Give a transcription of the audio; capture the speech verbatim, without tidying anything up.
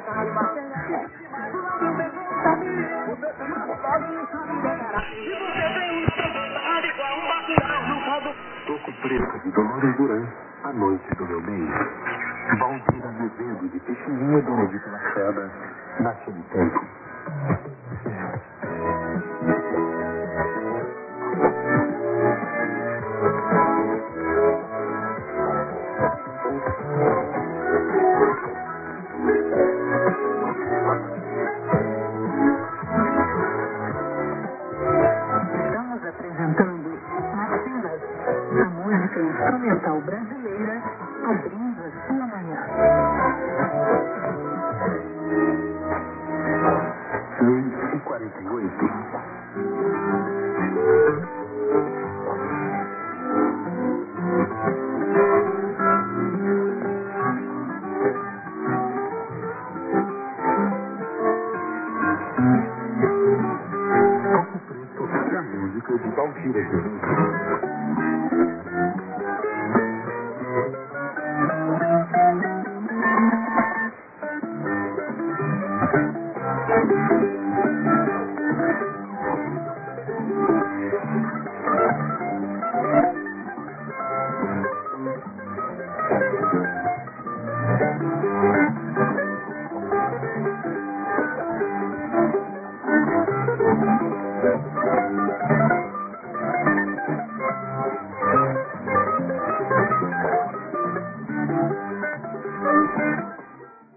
Toco preto de Dolores Duran, a noite do meu bem. Valdir Azevedo de Peixinho do Leite Lacerda, naquele tempo. Estamos apresentando Marcinas, a música instrumental brasileira abrindo a sua manhã. seis e quarenta e oito. Toco preto da música de Valdir Azevedo.